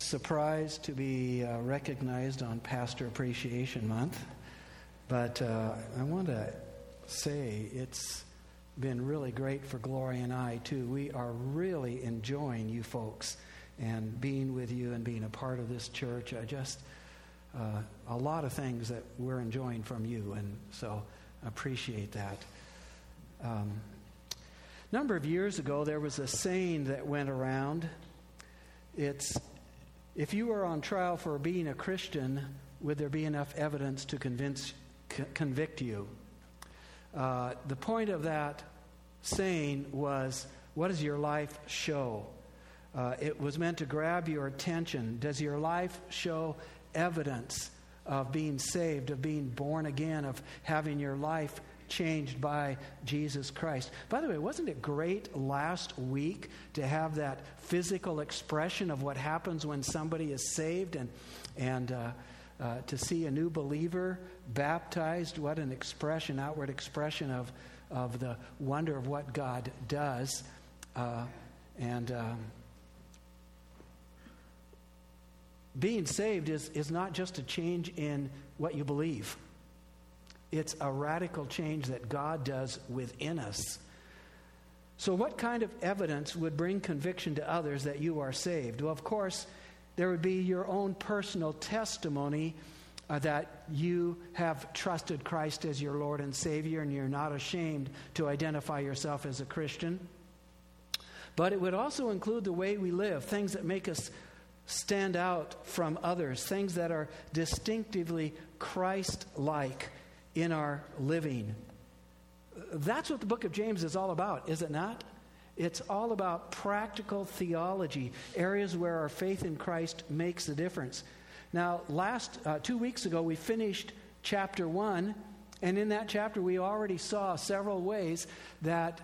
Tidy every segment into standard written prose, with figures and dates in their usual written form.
surprised to be recognized on Pastor Appreciation Month, but I want to say it's been really great for Gloria and I too. We are really enjoying you folks and being with you and being a part of this church. A lot of things that we're enjoying from you, and so I appreciate that. A number of years ago, there was a saying that went around. It's, if you were on trial for being a Christian, would there be enough evidence to convict you? The point of that saying was, what does your life show? It was meant to grab your attention. Does your life show evidence of being saved, of being born again, of having your life changed by Jesus Christ? By the way, wasn't it great last week to have that physical expression of what happens when somebody is saved and to see a new believer baptized? What an expression, outward expression of the wonder of what God does. Being saved is not just a change in what you believe. It's a radical change that God does within us. So what kind of evidence would bring conviction to others that you are saved? Well, of course, there would be your own personal testimony that you have trusted Christ as your Lord and Savior, and you're not ashamed to identify yourself as a Christian. But it would also include the way we live, things that make us stand out from others, things that are distinctively Christ-like in our living. That's what the book of James is all about, is it not? It's all about practical theology, areas where our faith in Christ makes a difference. Now, 2 weeks ago, we finished chapter 1, and in that chapter, we already saw several ways that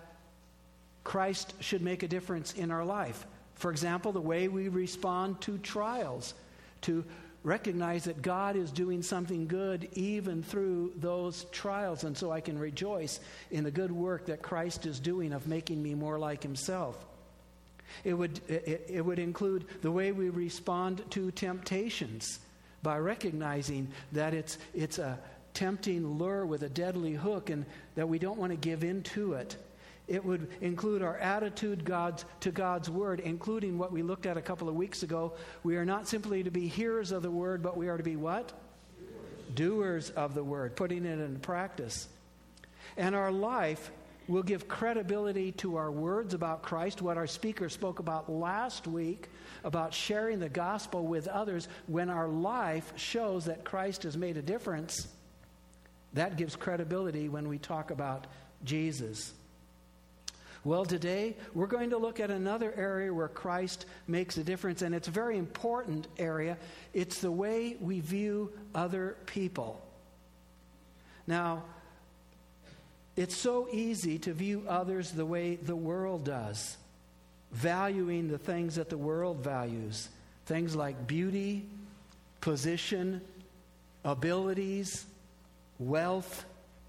Christ should make a difference in our life. For example, the way we respond to trials, to recognize that God is doing something good even through those trials, and so I can rejoice in the good work that Christ is doing of making me more like Himself. It would include the way we respond to temptations by recognizing that it's a tempting lure with a deadly hook and that we don't want to give in to it. It would include our attitude to God's Word, including what we looked at a couple of weeks ago. We are not simply to be hearers of the Word, but we are to be what? Doers of the Word, putting it into practice. And our life will give credibility to our words about Christ, what our speaker spoke about last week, about sharing the gospel with others. When our life shows that Christ has made a difference, that gives credibility when we talk about Jesus. Well, today we're going to look at another area where Christ makes a difference, and it's a very important area. It's the way we view other people. Now, it's so easy to view others the way the world does, valuing the things that the world values, things like beauty, position, abilities, wealth,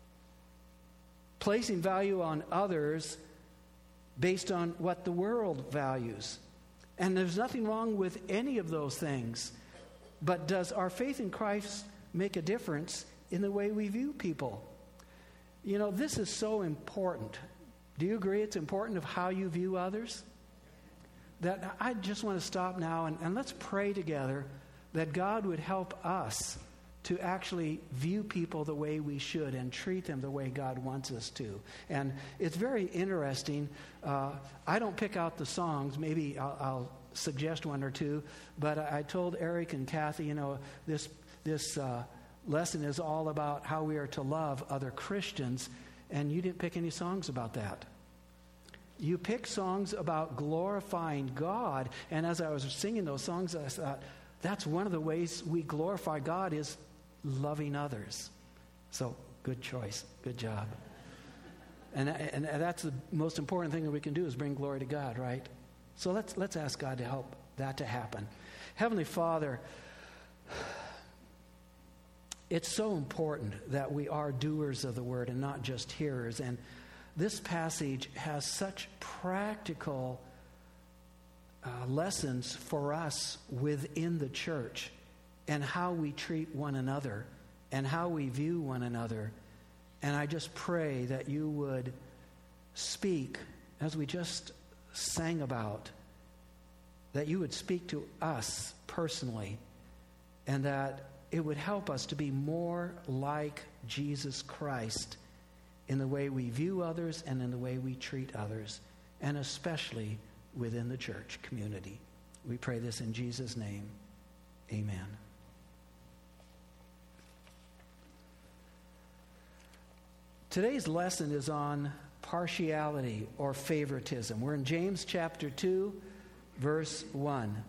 placing value on others based on what the world values. And there's nothing wrong with any of those things. But does our faith in Christ make a difference in the way we view people? You know, this is so important. Do you agree it's important of how you view others? That I just want to stop now and let's pray together that God would help us to actually view people the way we should and treat them the way God wants us to. And it's very interesting. I don't pick out the songs. Maybe I'll suggest one or two. But I told Eric and Kathy, this lesson is all about how we are to love other Christians. And you didn't pick any songs about that. You picked songs about glorifying God. And as I was singing those songs, I thought, that's one of the ways we glorify God is loving others. So, good choice. Good job. And that's the most important thing that we can do is bring glory to God, right? So let's ask God to help that to happen. Heavenly Father, it's so important that we are doers of the word and not just hearers. And this passage has such practical lessons for us within the church and how we treat one another and how we view one another. And I just pray that you would speak, as we just sang about, that you would speak to us personally, and that it would help us to be more like Jesus Christ in the way we view others and in the way we treat others, and especially within the church community. We pray this in Jesus' name. Amen. Today's lesson is on partiality or favoritism. We're in James chapter 2, verse 1.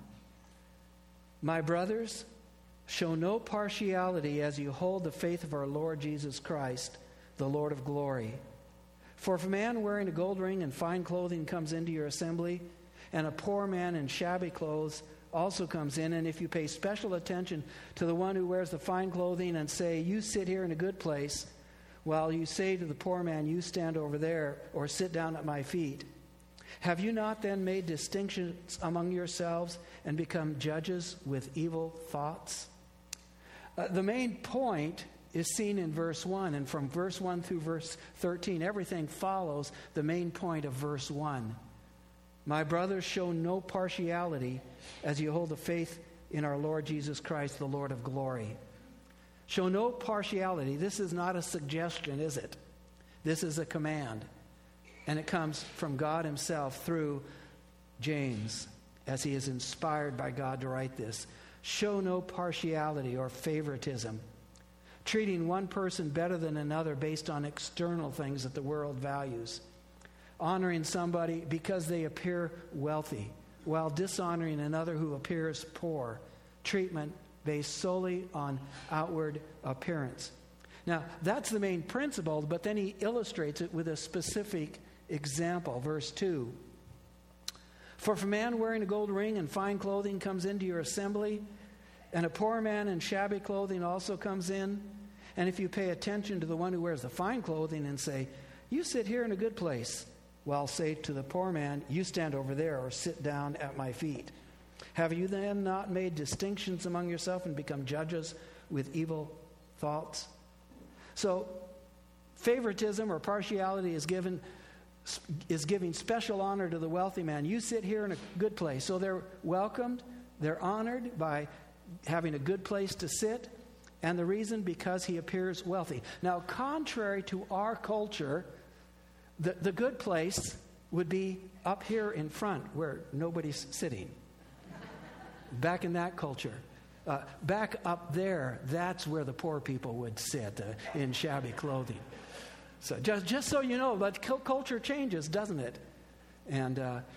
My brothers, show no partiality as you hold the faith of our Lord Jesus Christ, the Lord of glory. For if a man wearing a gold ring and fine clothing comes into your assembly, and a poor man in shabby clothes also comes in, and if you pay special attention to the one who wears the fine clothing and say, you sit here in a good place, while you say to the poor man, you stand over there, or sit down at my feet, have you not then made distinctions among yourselves and become judges with evil thoughts? The main point is seen in verse 1, and from verse 1 through verse 13, everything follows the main point of verse 1. My brothers, show no partiality as you hold the faith in our Lord Jesus Christ, the Lord of glory. Show no partiality. This is not a suggestion, is it? This is a command. And it comes from God himself through James, as he is inspired by God to write this. Show no partiality or favoritism, treating one person better than another based on external things that the world values. Honoring somebody because they appear wealthy, while dishonoring another who appears poor. Treatment based solely on outward appearance. Now, that's the main principle, but then he illustrates it with a specific example. Verse 2. For if a man wearing a gold ring and fine clothing comes into your assembly, and a poor man in shabby clothing also comes in, and if you pay attention to the one who wears the fine clothing and say, you sit here in a good place, while say to the poor man, you stand over there, or sit down at my feet. Have you then not made distinctions among yourself and become judges with evil thoughts? So, favoritism or partiality is giving special honor to the wealthy man. You sit here in a good place. So they're welcomed, they're honored by having a good place to sit, and the reason, because he appears wealthy. Now, contrary to our culture, the good place would be up here in front where nobody's sitting. Back in that culture. Back up there, that's where the poor people would sit, in shabby clothing. So just so you know, but culture changes, doesn't it? And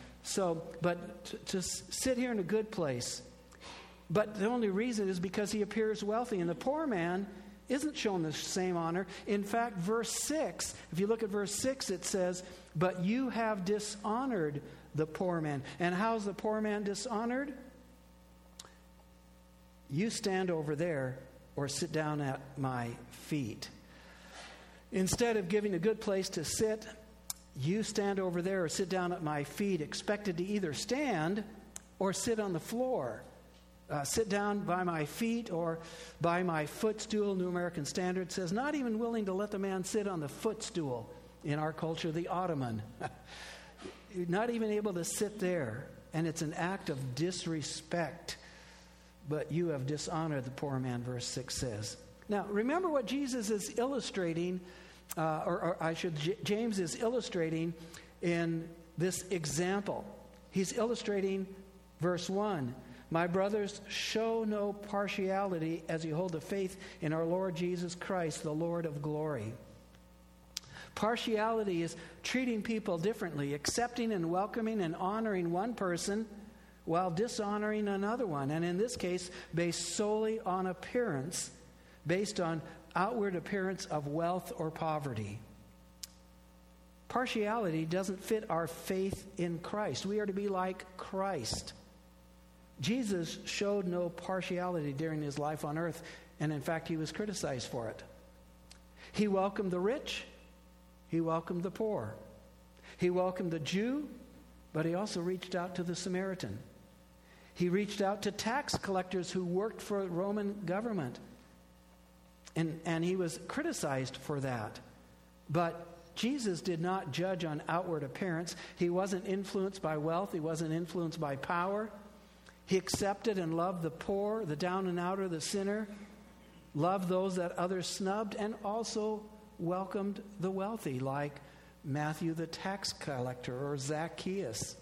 but to sit here in a good place. But the only reason is because he appears wealthy. And the poor man isn't shown the same honor. In fact, verse 6, if you look at verse 6, it says, but you have dishonored the poor man. And how's the poor man dishonored? You stand over there or sit down at my feet. Instead of giving a good place to sit, you stand over there or sit down at my feet, expected to either stand or sit on the floor. Sit down by my feet or by my footstool. New American Standard says, not even willing to let the man sit on the footstool. In our culture, the ottoman. Not even able to sit there. And it's an act of disrespect. But you have dishonored the poor man, verse 6 says. Now, remember what Jesus is illustrating, James is illustrating in this example. He's illustrating verse 1. My brothers, show no partiality as you hold the faith in our Lord Jesus Christ, the Lord of glory. Partiality is treating people differently, accepting and welcoming and honoring one person while dishonoring another one. And in this case, based solely on appearance, based on outward appearance of wealth or poverty. Partiality doesn't fit our faith in Christ. We are to be like Christ. Jesus showed no partiality during his life on earth, and in fact, he was criticized for it. He welcomed the rich. He welcomed the poor. He welcomed the Jew, but he also reached out to the Samaritan. He reached out to tax collectors who worked for the Roman government. And he was criticized for that. But Jesus did not judge on outward appearance. He wasn't influenced by wealth. He wasn't influenced by power. He accepted and loved the poor, the down and outer, the sinner, loved those that others snubbed, and also welcomed the wealthy, like Matthew the tax collector or Zacchaeus.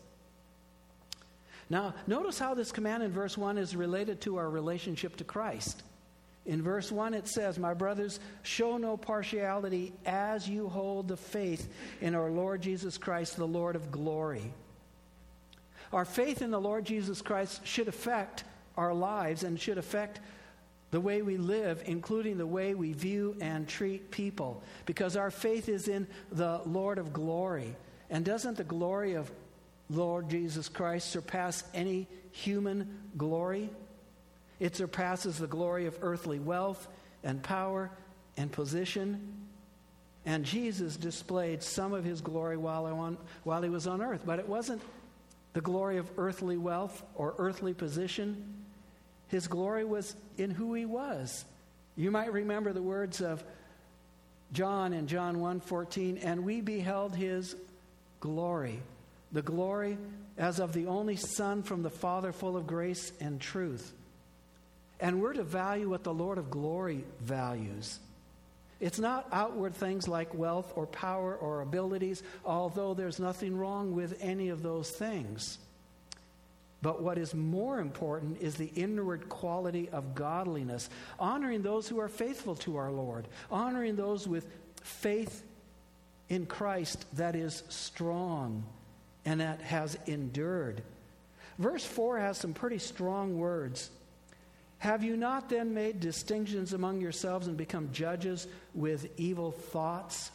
Now, notice how this command in verse 1 is related to our relationship to Christ. In verse 1 it says, "My brothers, show no partiality as you hold the faith in our Lord Jesus Christ, the Lord of glory." Our faith in the Lord Jesus Christ should affect our lives and should affect the way we live, including the way we view and treat people, because our faith is in the Lord of glory. And doesn't the glory of Lord Jesus Christ surpass any human glory? It surpasses the glory of earthly wealth and power and position. And Jesus displayed some of his glory while he was on earth. But it wasn't the glory of earthly wealth or earthly position. His glory was in who he was. You might remember the words of John in John 1:14, "And we beheld his glory, the glory as of the only Son from the Father, full of grace and truth." And we're to value what the Lord of glory values. It's not outward things like wealth or power or abilities, although there's nothing wrong with any of those things. But what is more important is the inward quality of godliness, honoring those who are faithful to our Lord, honoring those with faith in Christ that is strong and that has endured. Verse 4 has some pretty strong words. "Have you not then made distinctions among yourselves and become judges with evil thoughts?"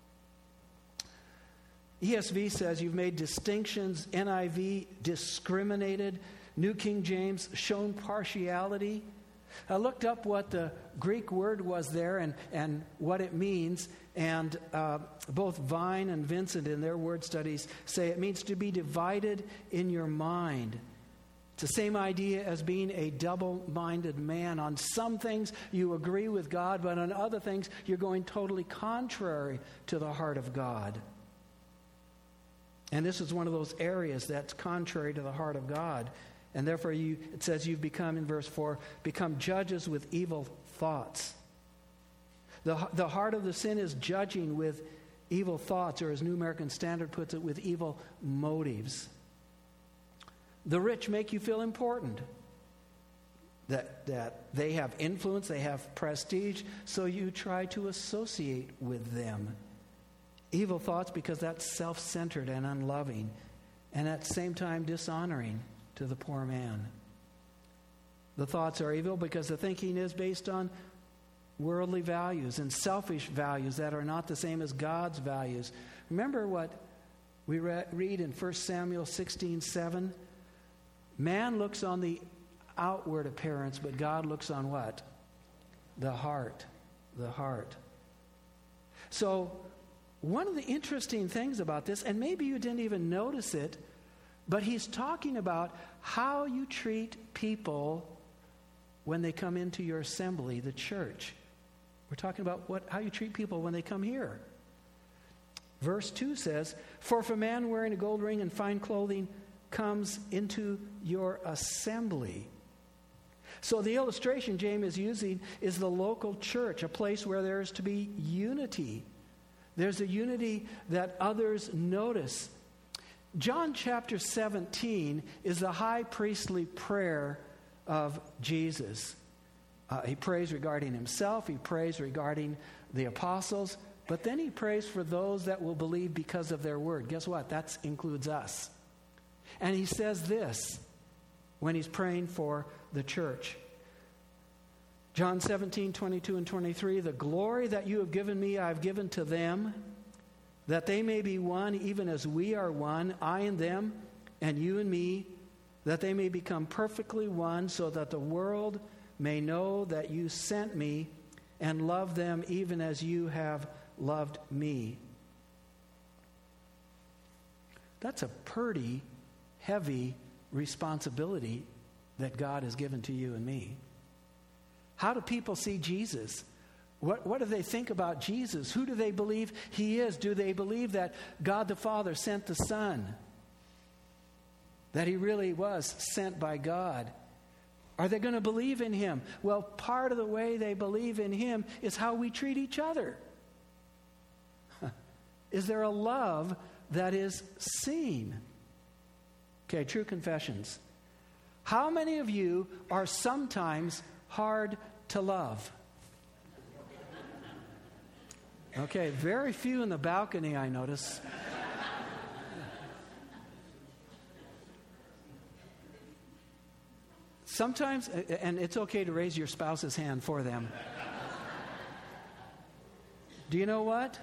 ESV says you've made distinctions. NIV, discriminated. New King James, shown partiality. I looked up what the Greek word was there and what it means. And both Vine and Vincent in their word studies say it means to be divided in your mind. It's the same idea as being a double-minded man. On some things you agree with God, but on other things you're going totally contrary to the heart of God. And this is one of those areas that's contrary to the heart of God. And therefore it says you've become, in verse 4, become judges with evil thoughts. The heart of the sin is judging with evil thoughts, or as New American Standard puts it, with evil motives. The rich make you feel important, that they have influence, they have prestige, so you try to associate with them. Evil thoughts because that's self-centered and unloving, and at the same time dishonoring to the poor man. The thoughts are evil because the thinking is based on worldly values and selfish values that are not the same as God's values. Remember what we read in 1 Samuel 16:7? Man looks on the outward appearance, but God looks on what? The heart. The heart. So, one of the interesting things about this, and maybe you didn't even notice it, but he's talking about how you treat people when they come into your assembly, the church. We're talking about how you treat people when they come here. Verse 2 says, "For if a man wearing a gold ring and fine clothing comes into your assembly." So the illustration James is using is the local church, a place where there is to be unity. There's a unity that others notice. John chapter 17 is the high priestly prayer of Jesus. He prays regarding himself, he prays regarding the apostles, but then he prays for those that will believe because of their word. Guess what? That includes us. And he says this when he's praying for the church. John 17:22 and 23, "The glory that you have given me, I have given to them, that they may be one, even as we are one, I and them, and you and me, that they may become perfectly one, so that the world may know that you sent me and love them even as you have loved me." That's a pretty heavy responsibility that God has given to you and me. How do people see Jesus? What do they think about Jesus? Who do they believe he is? Do they believe that God the Father sent the Son? That he really was sent by God? Are they going to believe in him? Well, part of the way they believe in him is how we treat each other. Is there a love that is seen? Okay, true confessions. How many of you are sometimes hard to love? Okay, very few in the balcony, I notice. Sometimes, and it's okay to raise your spouse's hand for them. Do you know what?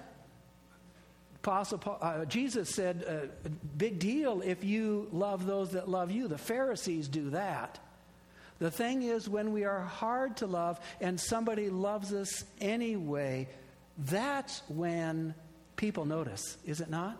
Jesus said, big deal if you love those that love you. The Pharisees do that. The thing is, when we are hard to love and somebody loves us anyway, that's when people notice, is it not?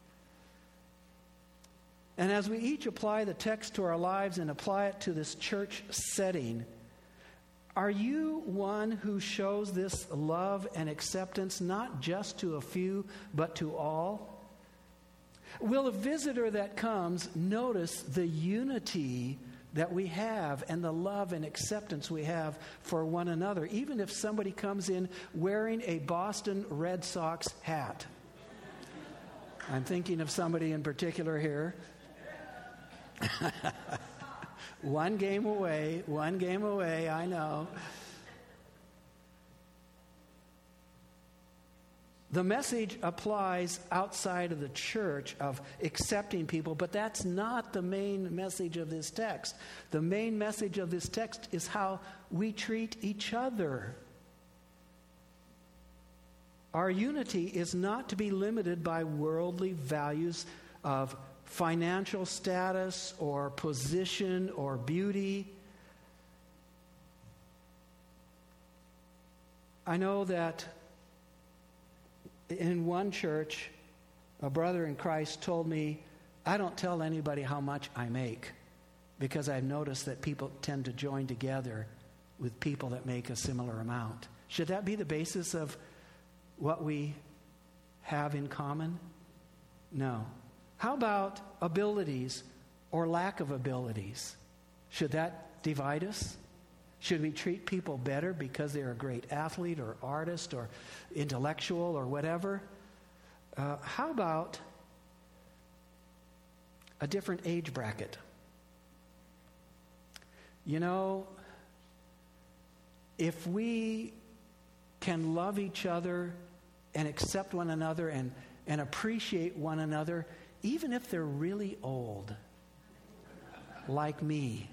And as we each apply the text to our lives and apply it to this church setting, are you one who shows this love and acceptance not just to a few, but to all? Will a visitor that comes notice the unity that we have and the love and acceptance we have for one another, even if somebody comes in wearing a Boston Red Sox hat? I'm thinking of somebody in particular here. One game away, I know. The message applies outside of the church of accepting people, but that's not the main message of this text. The main message of this text is how we treat each other. Our unity is not to be limited by worldly values of financial status or position or beauty. I know that in one church, a brother in Christ told me, I don't tell anybody how much I make because I've noticed that people tend to join together with people that make a similar amount. Should that be the basis of what we have in common? No. How about abilities or lack of abilities? Should that divide us? Should we treat people better because they're a great athlete or artist or intellectual or whatever? How about a different age bracket? You know, if we can love each other and accept one another and appreciate one another, even if they're really old, like me,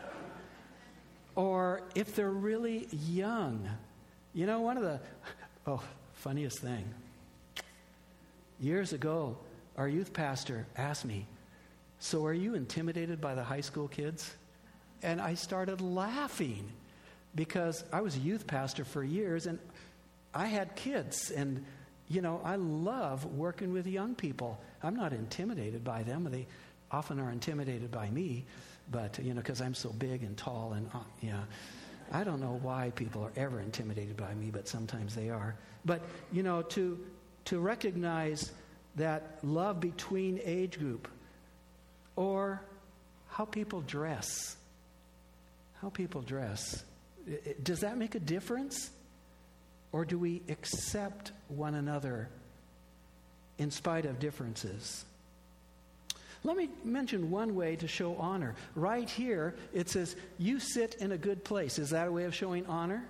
or if they're really young. You know, one of the funniest thing, years ago, our youth pastor asked me, so are you intimidated by the high school kids? And I started laughing because I was a youth pastor for years and I had kids, and you know, I love working with young people. I'm not intimidated by them. They often are intimidated by me, but, you know, because I'm so big and tall and, I don't know why people are ever intimidated by me, but sometimes they are. But, you know, to recognize that love between age group or how people dress. How people dress. Does that make a difference? Or do we accept one another in spite of differences? Let me mention one way to show honor. Right here, it says, you sit in a good place. Is that a way of showing honor?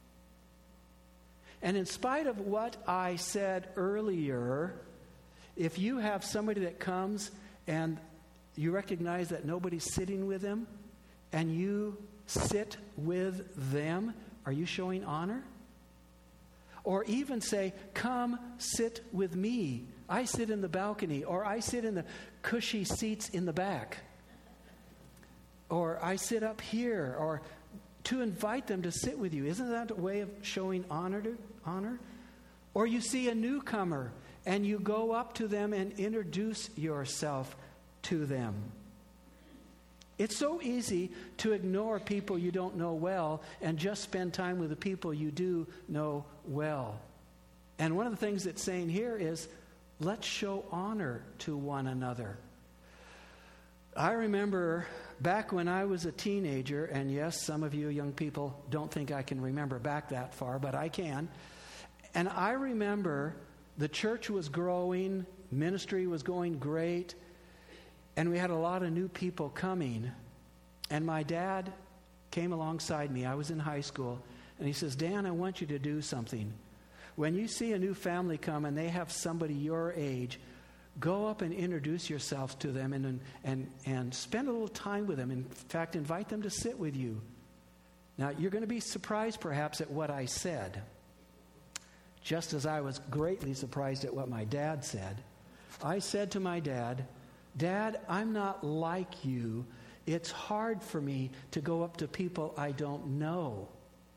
And in spite of what I said earlier, if you have somebody that comes and you recognize that nobody's sitting with them, and you sit with them, are you showing honor? Or even say, come sit with me. I sit in the balcony, or I sit in the cushy seats in the back. Or I sit up here, or to invite them to sit with you. Isn't that a way of showing honor? Or you see a newcomer, and you go up to them and introduce yourself to them. It's so easy to ignore people you don't know well and just spend time with the people you do know well. And one of the things it's saying here is, let's show honor to one another. I remember back when I was a teenager, and yes, some of you young people don't think I can remember back that far, but I can. And I remember the church was growing, ministry was going great, and we had a lot of new people coming. And my dad came alongside me. I was in high school, and he says, Dan, I want you to do something. When you see a new family come and they have somebody your age, go up and introduce yourself to them and spend a little time with them. In fact, invite them to sit with you. Now, you're going to be surprised perhaps at what I said, just as I was greatly surprised at what my dad said. I said to my dad, Dad, I'm not like you. It's hard for me to go up to people I don't know.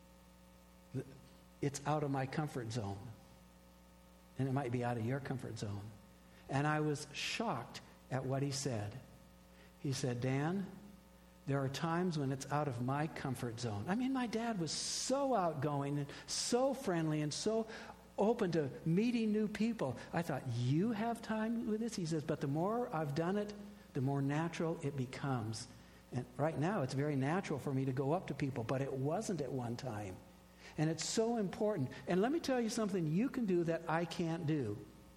It's out of my comfort zone. And it might be out of your comfort zone. And I was shocked at what he said. He said, Dan, there are times when it's out of my comfort zone. I mean, my dad was so outgoing and so friendly and so open to meeting new people. I thought, you have time with this? He says, but the more I've done it, the more natural it becomes. And right now, it's very natural for me to go up to people, but it wasn't at one time. And it's so important. And let me tell you something you can do that I can't do.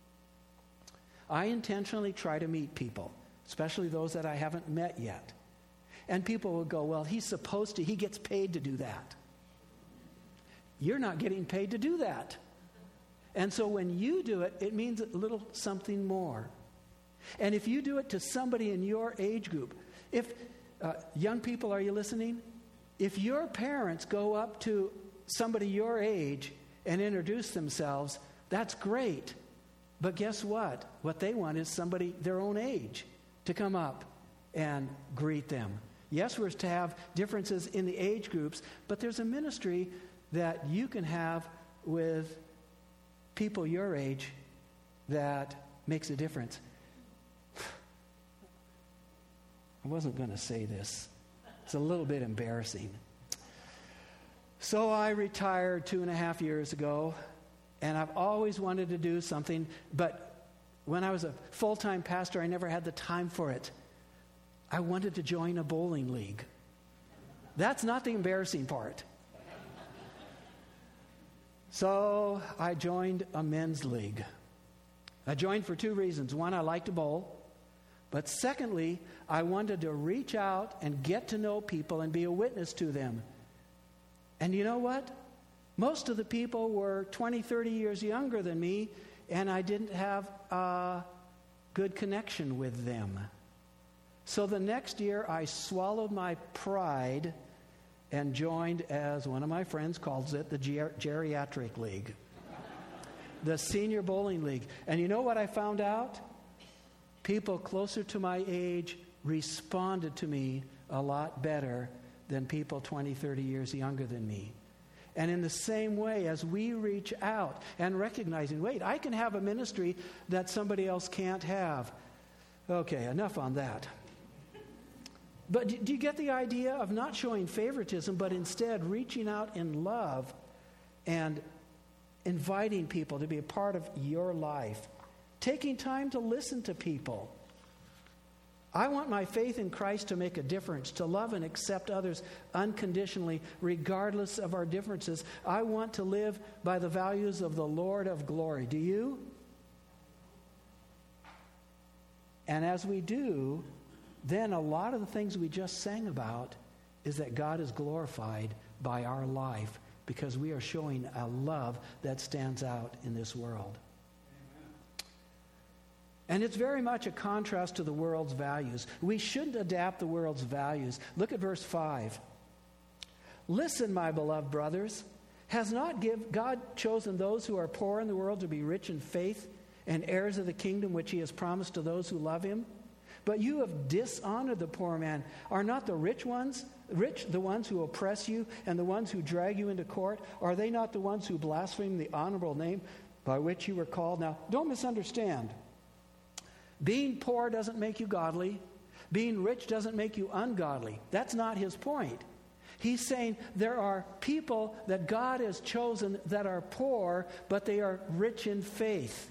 I intentionally try to meet people, especially those that I haven't met yet. And people will go, well, he's supposed to, he gets paid to do that. You're not getting paid to do that. And so when you do it, it means a little something more. And if you do it to somebody in your age group, if young people, are you listening? If your parents go up to somebody your age and introduce themselves, that's great. But guess what? What they want is somebody their own age to come up and greet them. Yes, we're to have differences in the age groups, but there's a ministry that you can have with people your age that makes a difference. I wasn't going to say this. It's a little bit embarrassing. So I retired 2.5 years ago, and I've always wanted to do something, but when I was a full-time pastor, I never had the time for it. I wanted to join a bowling league. That's not the embarrassing part. So I joined a men's league. I joined for 2 reasons. One, I like to bowl. But secondly, I wanted to reach out and get to know people and be a witness to them. And you know what? Most of the people were 20, 30 years younger than me, and I didn't have a good connection with them. So the next year, I swallowed my pride and joined, as one of my friends calls it, the geriatric league, the senior bowling league. And you know what I found out? People closer to my age responded to me a lot better than people 20, 30 years younger than me. And in the same way, as we reach out and recognizing, wait, I can have a ministry that somebody else can't have. Okay, enough on that. But do you get the idea of not showing favoritism, but instead reaching out in love and inviting people to be a part of your life? Taking time to listen to people. I want my faith in Christ to make a difference, to love and accept others unconditionally, regardless of our differences. I want to live by the values of the Lord of glory. Do you? And as we do, then a lot of the things we just sang about is that God is glorified by our life because we are showing a love that stands out in this world. And it's very much a contrast to the world's values. We shouldn't adapt the world's values. Look at verse 5. Listen, my beloved brothers, has not God chosen those who are poor in the world to be rich in faith and heirs of the kingdom which he has promised to those who love him? But you have dishonored the poor man. Are not the rich the ones who oppress you and the ones who drag you into court? Are they not the ones who blaspheme the honorable name by which you were called. Now, don't misunderstand. Being poor doesn't make you godly. Being rich doesn't make you ungodly. That's not his point. He's saying there are people that God has chosen that are poor, but they are rich in faith.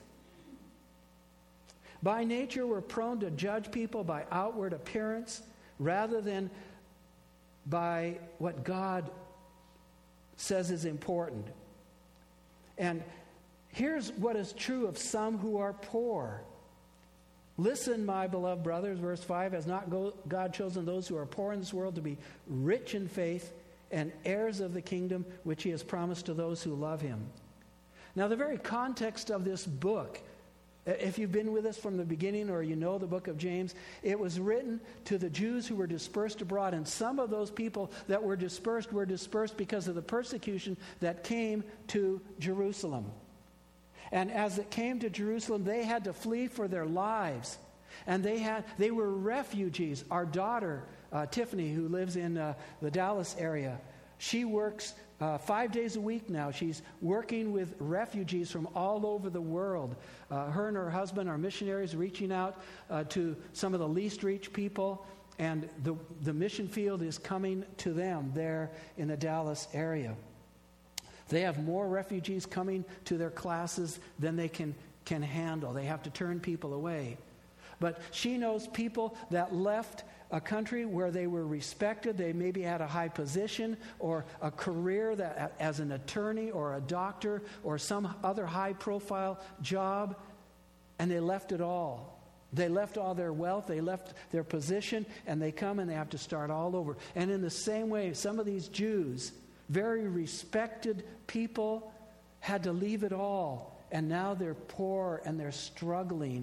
By nature, we're prone to judge people by outward appearance rather than by what God says is important. And here's what is true of some who are poor. Listen, my beloved brothers, verse 5, has not God chosen those who are poor in this world to be rich in faith and heirs of the kingdom which he has promised to those who love him. Now, the very context of this book, if you've been with us from the beginning or you know the book of James, it was written to the Jews who were dispersed abroad. And some of those people that were dispersed because of the persecution that came to Jerusalem. And as it came to Jerusalem, they had to flee for their lives. And they were refugees. Our daughter, Tiffany, who lives in the Dallas area, she works 5 days a week now. She's working with refugees from all over the world. Her and her husband are missionaries reaching out to some of the least reached people. And the mission field is coming to them there in the Dallas area. They have more refugees coming to their classes than they can handle. They have to turn people away. But she knows people that left a country where they were respected. They maybe had a high position or a career that as an attorney or a doctor or some other high-profile job, and they left it all. They left all their wealth, they left their position, and they come and they have to start all over. And in the same way, some of these Jews, very respected people, had to leave it all, and now they're poor and they're struggling.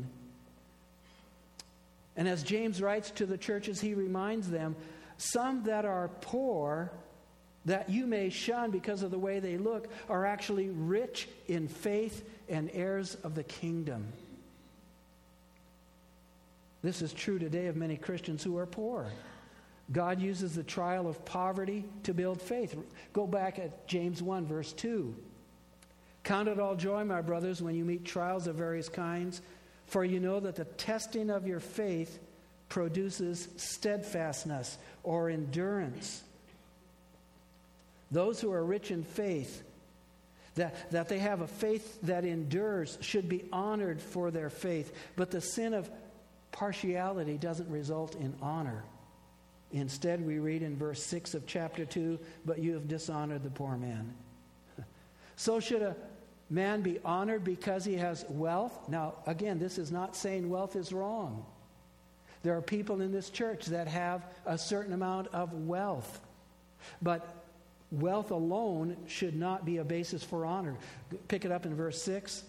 And as James writes to the churches, he reminds them, some that are poor, that you may shun because of the way they look, are actually rich in faith and heirs of the kingdom. This is true today of many Christians who are poor. God uses the trial of poverty to build faith. Go back at James 1, verse 2. Count it all joy, my brothers, when you meet trials of various kinds, for you know that the testing of your faith produces steadfastness or endurance. Those who are rich in faith, that they have a faith that endures, should be honored for their faith. But the sin of partiality doesn't result in honor. Instead, we read in verse 6 of chapter 2, but you have dishonored the poor man. So should a man be honored because he has wealth? Now, again, this is not saying wealth is wrong. There are people in this church that have a certain amount of wealth. But wealth alone should not be a basis for honor. Pick it up in verse 6.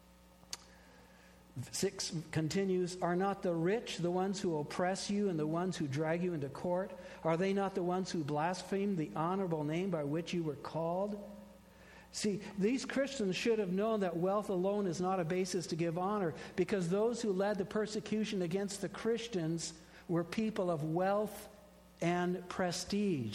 6 continues, are not the rich the ones who oppress you and the ones who drag you into court? Are they not the ones who blaspheme the honorable name by which you were called? See, these Christians should have known that wealth alone is not a basis to give honor, because those who led the persecution against the Christians were people of wealth and prestige.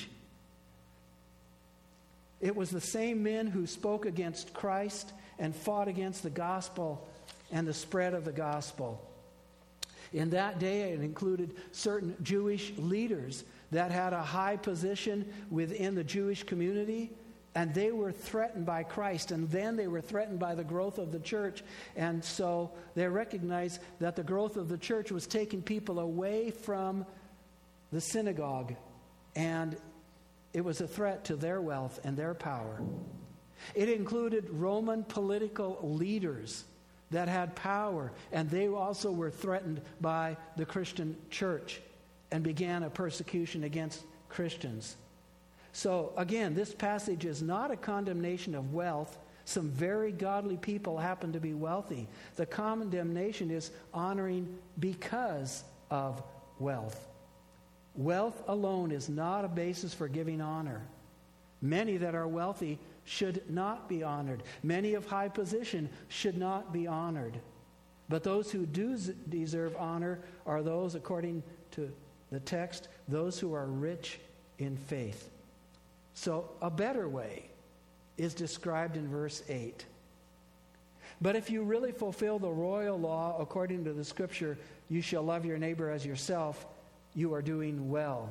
It was the same men who spoke against Christ and fought against the gospel and the spread of the gospel. In that day, it included certain Jewish leaders that had a high position within the Jewish community, and they were threatened by Christ, and then they were threatened by the growth of the church. And so they recognized that the growth of the church was taking people away from the synagogue, and it was a threat to their wealth and their power. It included Roman political leaders that had power, and they also were threatened by the Christian church and began a persecution against Christians. So again, this passage is not a condemnation of wealth. Some very godly people happen to be wealthy. The condemnation is honoring because of wealth. Wealth alone is not a basis for giving honor. Many that are wealthy should not be honored. Many of high position should not be honored. But those who do deserve honor are those, according to the text, those who are rich in faith. So a better way is described in verse 8. But if you really fulfill the royal law according to the Scripture, you shall love your neighbor as yourself, you are doing well.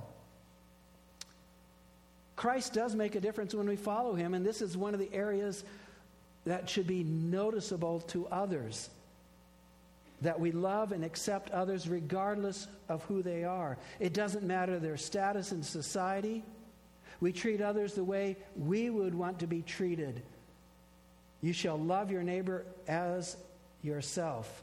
Christ does make a difference when we follow him, and this is one of the areas that should be noticeable to others. That we love and accept others regardless of who they are. It doesn't matter their status in society. We treat others the way we would want to be treated. You shall love your neighbor as yourself.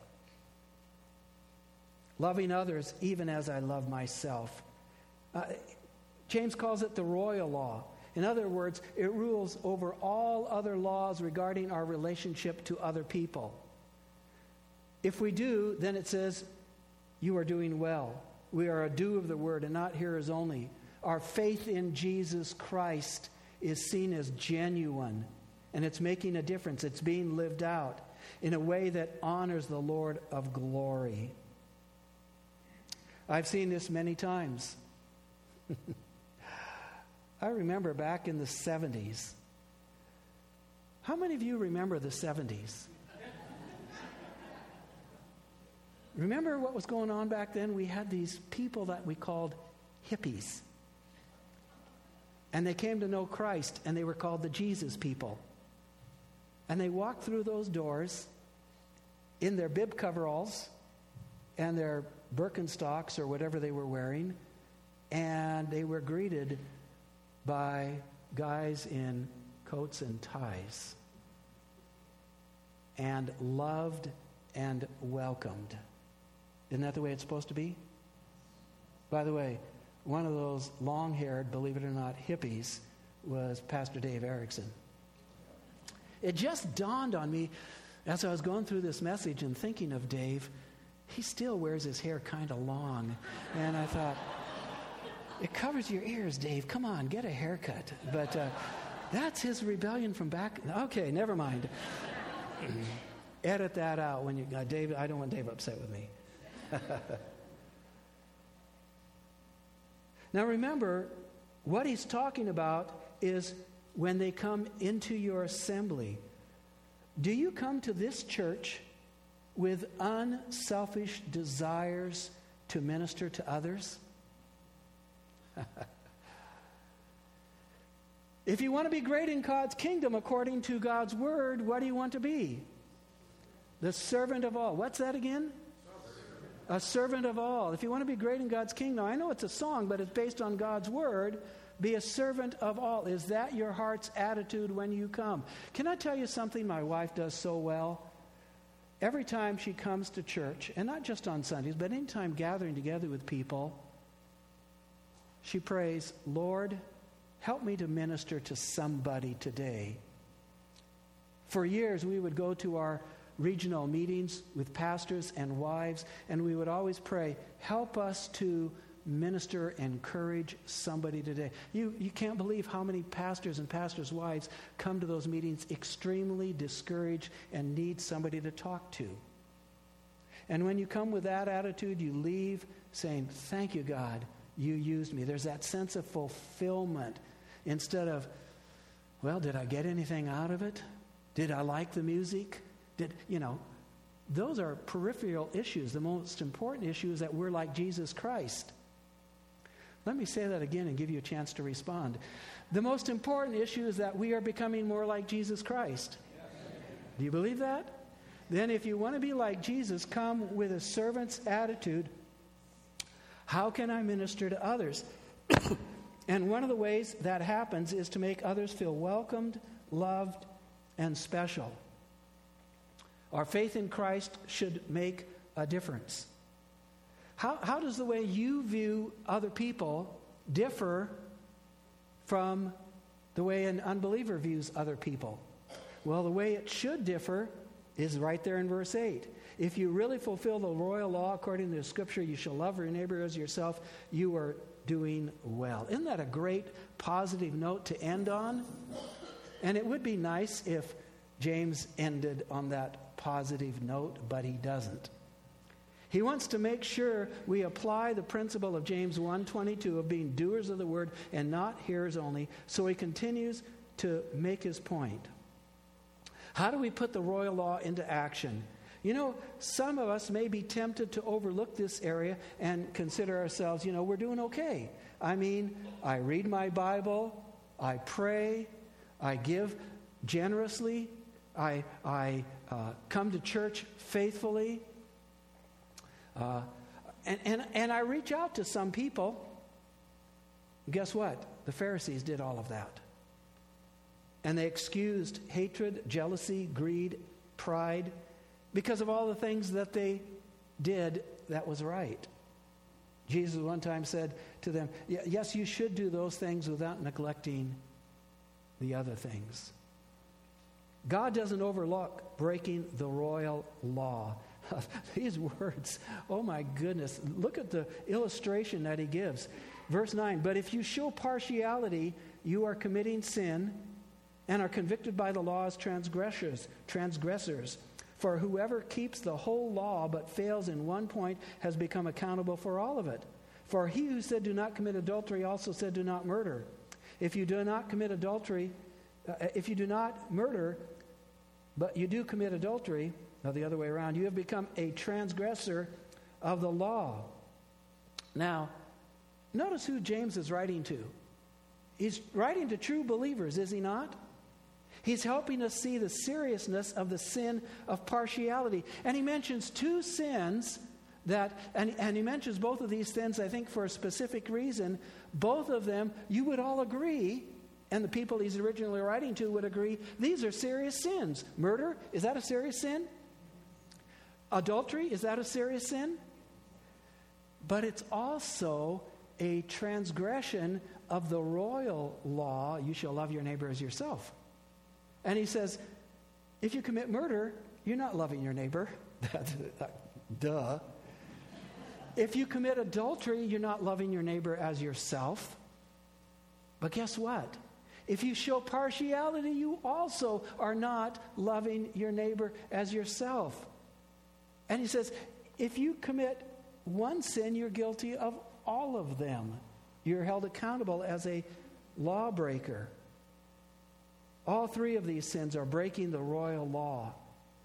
Loving others even as I love myself. James calls it the royal law. In other words, it rules over all other laws regarding our relationship to other people. If we do, then it says, you are doing well. We are a do of the word and not hearers only. Our faith in Jesus Christ is seen as genuine, and it's making a difference. It's being lived out in a way that honors the Lord of glory. I've seen this many times. I remember back in the 70s. How many of you remember the 70s? Remember what was going on back then? We had these people that we called hippies. And they came to know Christ, and they were called the Jesus people. And they walked through those doors in their bib coveralls and their Birkenstocks or whatever they were wearing, and they were greeted by guys in coats and ties, and loved and welcomed. Isn't that the way it's supposed to be? By the way, one of those long-haired, believe it or not, hippies was Pastor Dave Erickson. It just dawned on me as I was going through this message and thinking of Dave, he still wears his hair kind of long. And I thought, it covers your ears, Dave. Come on, get a haircut. But that's his rebellion from back. Okay, never mind. Edit that out when you, Dave. I don't want Dave upset with me. Now remember, what he's talking about is when they come into your assembly. Do you come to this church with unselfish desires to minister to others? If you want to be great in God's kingdom according to God's word, what do you want to be? The servant of all. What's that again? A servant of all. If you want to be great in God's kingdom, I know it's a song, but it's based on God's word. Be a servant of all. Is that your heart's attitude when you come? Can I tell you something my wife does so well? Every time she comes to church, and not just on Sundays, but anytime gathering together with people, she prays, Lord, help me to minister to somebody today. For years, we would go to our regional meetings with pastors and wives, and we would always pray, help us to minister and encourage somebody today. You can't believe how many pastors and pastors' wives come to those meetings extremely discouraged and need somebody to talk to. And when you come with that attitude, you leave saying, thank you, God, you used me. There's that sense of fulfillment instead of, well, did I get anything out of it? Did I like the music? Those are peripheral issues. The most important issue is that we're like Jesus Christ. Let me say that again and give you a chance to respond. The most important issue is that we are becoming more like Jesus Christ. Do you believe that? Then if you want to be like Jesus, come with a servant's attitude. How can I minister to others? And one of the ways that happens is to make others feel welcomed, loved, and special. Our faith in Christ should make a difference. How does the way you view other people differ from the way an unbeliever views other people? Well, the way it should differ is right there in verse 8. If you really fulfill the royal law according to the Scripture, you shall love your neighbor as yourself, you are doing well. Isn't that a great positive note to end on? And it would be nice if James ended on that positive note, but he doesn't. He wants to make sure we apply the principle of James 1:22 of being doers of the word and not hearers only. So he continues to make his point. How do we put the royal law into action? You know, some of us may be tempted to overlook this area and consider ourselves, we're doing okay. I mean, I read my Bible, I pray, I give generously, I come to church faithfully, and I reach out to some people. Guess what? The Pharisees did all of that. And they excused hatred, jealousy, greed, pride, because of all the things that they did that was right. Jesus one time said to them, yes, you should do those things without neglecting the other things. God doesn't overlook breaking the royal law. These words, oh my goodness, look at the illustration that he gives. Verse 9, but if you show partiality, you are committing sin and are convicted by the law as transgressors. For whoever keeps the whole law but fails in one point has become accountable for all of it. For he who said do not commit adultery also said do not murder. If you do not commit adultery, if you do not murder, but you do commit adultery, or the other way around, you have become a transgressor of the law. Now, notice who James is writing to. He's writing to true believers, is he not? He's helping us see the seriousness of the sin of partiality. And he mentions two sins that, and he mentions both of these sins, I think, for a specific reason. Both of them, you would all agree, and the people he's originally writing to would agree, these are serious sins. Murder, is that a serious sin? Adultery, is that a serious sin? But it's also a transgression of the royal law, you shall love your neighbor as yourself. And he says, if you commit murder, you're not loving your neighbor. Duh. If you commit adultery, you're not loving your neighbor as yourself. But guess what? If you show partiality, you also are not loving your neighbor as yourself. And he says, if you commit one sin, you're guilty of all of them. You're held accountable as a lawbreaker. All three of these sins are breaking the royal law.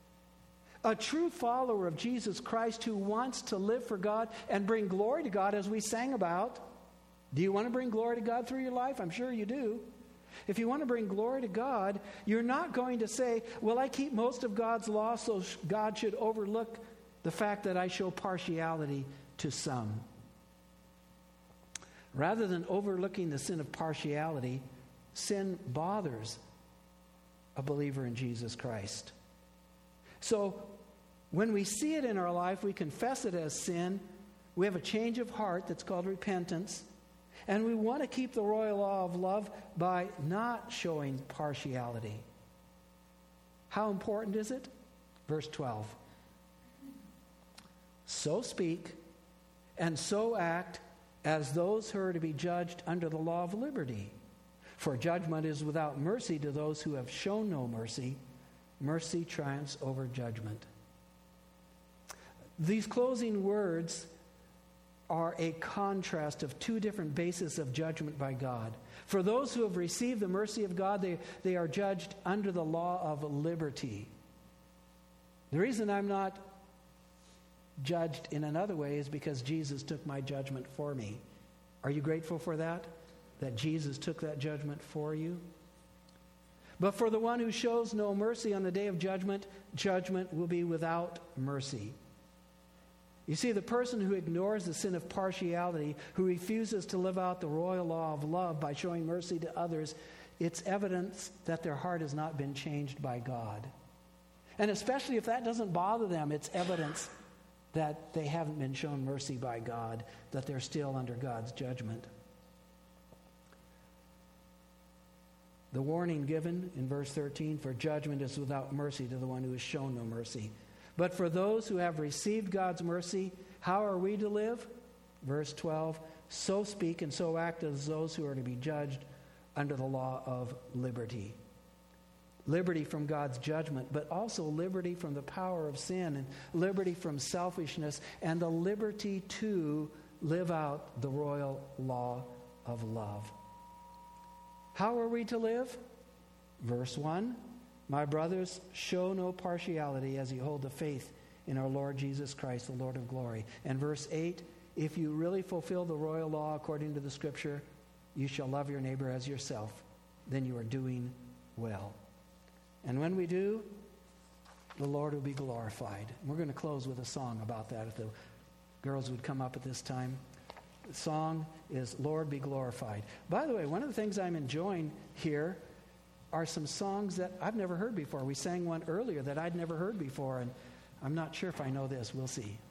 A true follower of Jesus Christ who wants to live for God and bring glory to God, as we sang about. Do you want to bring glory to God through your life? I'm sure you do. If you want to bring glory to God, you're not going to say, well, I keep most of God's law, so God should overlook the fact that I show partiality to some. Rather than overlooking the sin of partiality, sin bothers a believer in Jesus Christ. So when we see it in our life, we confess it as sin. We have a change of heart that's called repentance. And we want to keep the royal law of love by not showing partiality. How important is it? Verse 12. So speak and so act as those who are to be judged under the law of liberty. For judgment is without mercy to those who have shown no mercy. Mercy triumphs over judgment. These closing words are a contrast of two different bases of judgment by God. For those who have received the mercy of God, they are judged under the law of liberty. The reason I'm not judged in another way is because Jesus took my judgment for me. Are you grateful for that? That Jesus took that judgment for you? But for the one who shows no mercy on the day of judgment, judgment will be without mercy. You see, the person who ignores the sin of partiality, who refuses to live out the royal law of love by showing mercy to others, it's evidence that their heart has not been changed by God. And especially if that doesn't bother them, it's evidence that they haven't been shown mercy by God, that they're still under God's judgment. The warning given in verse 13, for judgment is without mercy to the one who has shown no mercy. But for those who have received God's mercy, how are we to live? Verse 12, so speak and so act as those who are to be judged under the law of liberty. Liberty from God's judgment, but also liberty from the power of sin, and liberty from selfishness, and the liberty to live out the royal law of love. How are we to live? Verse 1, My brothers, show no partiality as you hold the faith in our Lord Jesus Christ, the Lord of glory. And verse 8, if you really fulfill the royal law according to the Scripture, you shall love your neighbor as yourself, then you are doing well. And when we do, the Lord will be glorified. We're going to close with a song about that, if the girls would come up at this time. The song is Lord Be Glorified. By the way, one of the things I'm enjoying here are some songs that I've never heard before. We sang one earlier that I'd never heard before, and I'm not sure if I know this. We'll see.